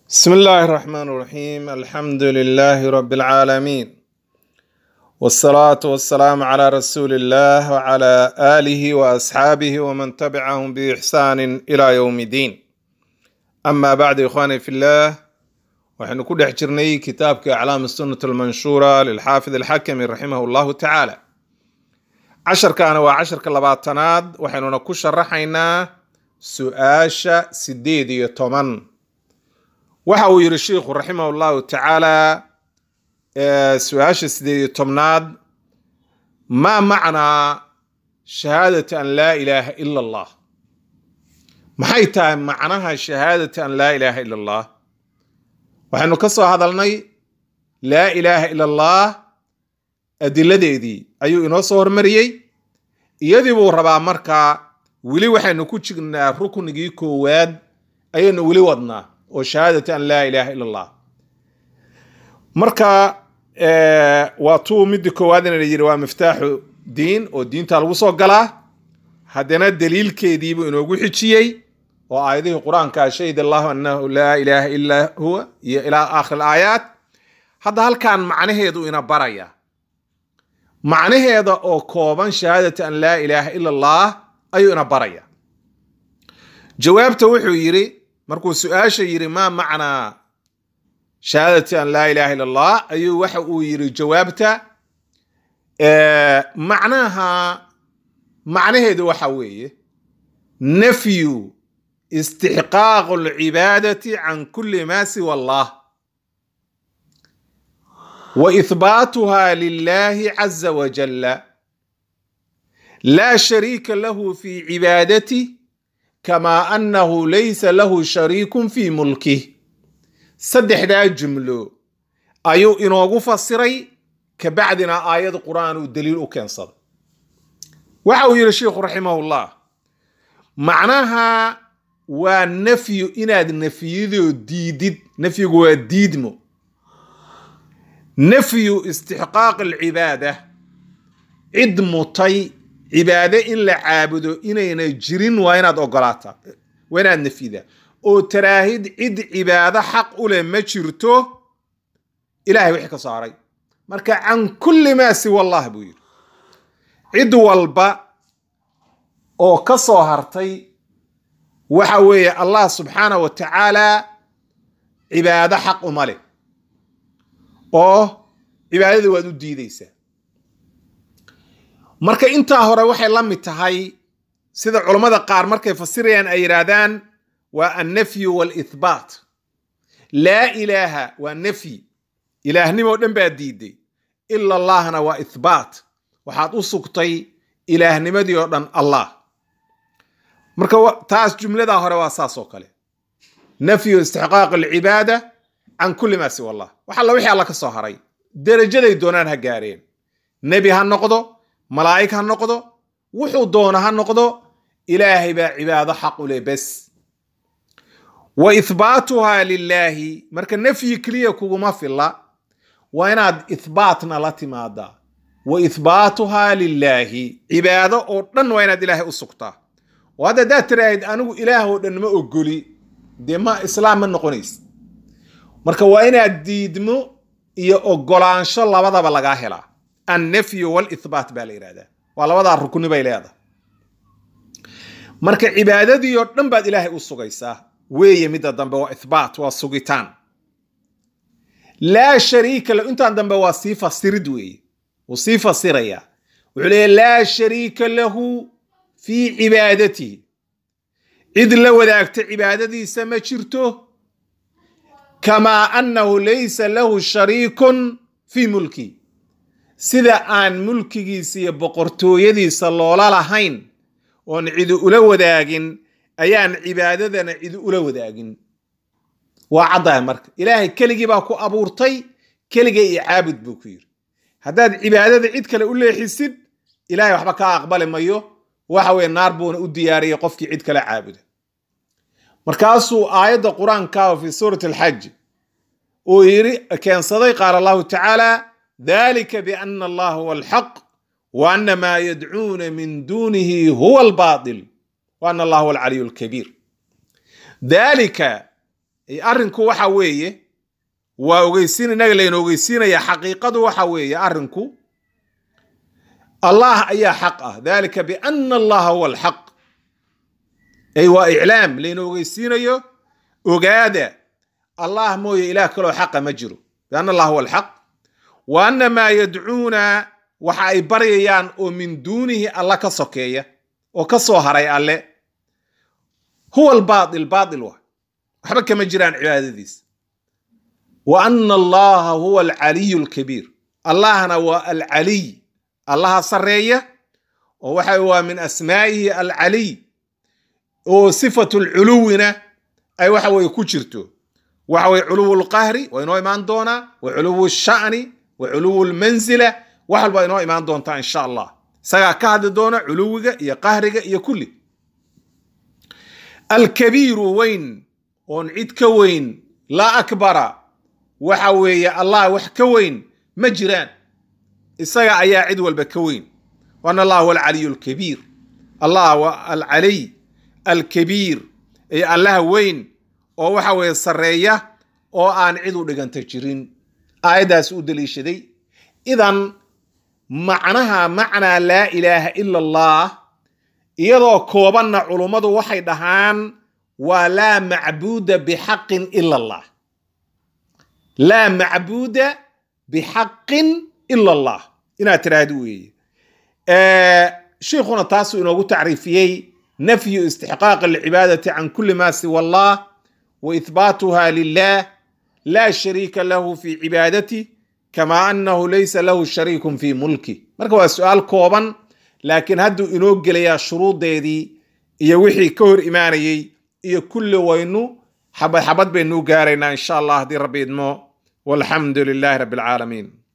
بسم الله الرحمن الرحيم الحمد لله رب العالمين والصلاة والسلام على رسول الله وعلى آله وأصحابه ومن تبعهم بإحسان إلى يوم الدين أما بعد إخواني في الله وحن كل حجرني كتاب أعلام السنة المنشورة للحافظ الحكمي رحمه الله تعالى عشر كان وعشر كلباتناد وحن نكوش رحينا سؤاشا سديدي يطمن waxa uu yiri sheekhu rahimahullahu ta'ala su'aasha 18 ma macna shahadati an la ilaha illa Allah maxay tahay macnaha shahadati an la ilaha illa Allah waxaanu ka soo hadalnay la ilaha illa Allah adiladeedii ayuu inoo soo hormariyay iyadii buu rabaa marka wili waxaanu ku jignaa rukunigii koowaad ayaynu wili wadnaa oo shahadati an la ilaha illa Allah marka waa tuu mid koowaad in la yiri waa miftaaxu diin oo diinta lagu soo galaa hadana daliilkeedii buu inoogu xijiyay oo aayadaha quraanka shayda Allahu annahu la ilaha illa huwa ya ila aakhir aayat hada halkan macnaheedu ina baraya macnaheeda oo kooban shahadati an la ilaha illa Allah ayuu ina baraya jawaabta wuxuu yiri markuu su'aasha yiri ma macna shahadati an la ilaha illa Allah ayuu waxa uu yiri jawaabta macnaheedu waxa weeye nafyu istihqaq al-ibadati an kulli ma siwa Allah wa ithbatuha lillahi azza wa jalla la sharika lahu fi ibadatihi كما أنه ليس له شريك في ملكه صدح دا جملو أيو إنوغو فسري كبعدنا آيات القرآن والدليل كان صد وحاول الشيخ رحمه الله معناها ونفي إناد النفي ذو ديدد نفي هو ديدمو نفي استحقاق العبادة عدم طي عبادة إن لا عابدو إنينا جرين ويناد أقلاتا ويناد نفيدا أو تراهد عد عبادة حق أولي ما جرتو إلهي وحكا صاري مركا عن كل ما سوى الله بوير عد والبا أو كصوهرتي وحوية الله سبحانه وتعالى عبادة حق أمالي أو عبادة ودو ديديسا marka inta hore waxay la mid tahay sida culimada qaar markay fasirayaan ay yiraahdaan waa an-nafy wal ithbat la ilaha wa nafy ilaahnimo dhan baa diiday illa allahna waa ithbat waxaad u sugtay ilaahnimadii oo dhan Allah marka taas jumlada hore waa saas oo kale nafy istihqaq al-ibada an kulli ma siwa Allah waxa la wixii Allah ka soo haray darajaday doonaan ha gaareen nabi ha noqdo ملائكة هالنقضة وحو دونها هالنقضة إلهي بعبادة حق له بس وإثباتها لله مركا نفي كلية كوما في الله ويناد إثباتنا لاتمادا وإثباتها لله عبادة أوردن ويناد إلهي أسقطا وهذا دا ترايد أنه إله أوردن ما أقولي دي ما إسلام من نقونيس مركا ويناد ديدمو إيا أقولان شاء الله وضع بلغاهلا النفي والإثبات بالإرادة والله وضع الركن بالإرادة مركا عبادة دي يوردن بعد إلهي أسوغيسا ويمد الدنبا وإثبات وسوغيتان لا شريك له انت الدنبا وصيفة سردوي وصيفة سرية وعليه لا شريك له في عبادته إذ لو ذاكت عبادة دي سمجرته كما أنه ليس له شريك في ملكي sida aan mulkigiisa iyo boqortooyadiisa loola lahayn oo cid ula wadaagin ayaan cibaadadana cid ula wadaagin waa cadaa marka ilaahay keligii baa ku abuurtay keligii iyo caabud buu ku yiri hadaad cibaadada cid kale u leexisid ilaahay waxba ka aqbali mayo waxa weey naar buuna u diyaariyay qofkii cid kale caabuda markaasuu aayada quraanka fi suurat al-hajj oo yiri keensaday qaala Allahu ta'ala ذلك بأن الله هو الحق وأن ما يدعون من دونه هو الباطل وأن الله هو العلي الكبير ذلك arrinku waxa weeye waa ogeysiin inaga layna ogeysiinaya xaqiiqadu waxa weeye arrinku allah ayaa xaq ah dhalika bianna allaha huwa alxaq ay waa iclaam layna ogeysiinayo ogaada allah mooye ilaah kaloo xaqa ma jiro bianna allah huwa alxaq wa anna maa yadcuuna waxa ay baryayaan oo min duunihi alla ka sokeeya oo ka soo haray alle huwa albaatil baatil wa waxba kama jiraan cibaadadiisa wa anna allaha huwa alcaliyu alkabiir allahna waa alcaliy allaha sareeya oo waxa waa min asmaa'ihi alcaliy oo sifatu alculuwina ay waxa way ku jirto waxa way culuwu alqahri wa inoo imaan doona wa culuwu alsha'ni wa culuwu almanzila wax walba inoo imaan doonta insha Allah isaga ka hadli doona culuwiga iyo qahriga iyo kulli alkabiiru weyn oon cid ka weyn la akbara waxa weeye allah wax ka weyn ma jiraan isaga ayaa cid walba ka weyn wa anna allah huwa alcaliyu alkabiir allah wa alcaliy alkabiir ay allah weyn oo waxa weeye sareeya oo aan cid u dhiganta jirin aayadaas u daliishaday idan macnaha macna la ilaaha illa allah iyadoo koobanna culummadu waxay dhahaan waa laa macbuuda bixaqin ila allah laa macbuuda bixaqin ila allah inaad tiraahdo weeye sheikhuna taasuu inoogu tacriifiyey nafyu istixqaaq alcibaadati can kulli ma siwa allah wa ithbaatuha lilah laa shariika lahu fi cibaadati kama annahu laysa lahu shariikun fi mulki marka waa su'aal kooban laakiin hadduu inoo gelayaa shuruudeedii iyo wixii ka hor imaanayey iyo kulli waynu xabad xabad baynu gaaraynaa insha allah haddii rabbi idmo walxamdu lillahi rabbi alcaalamiin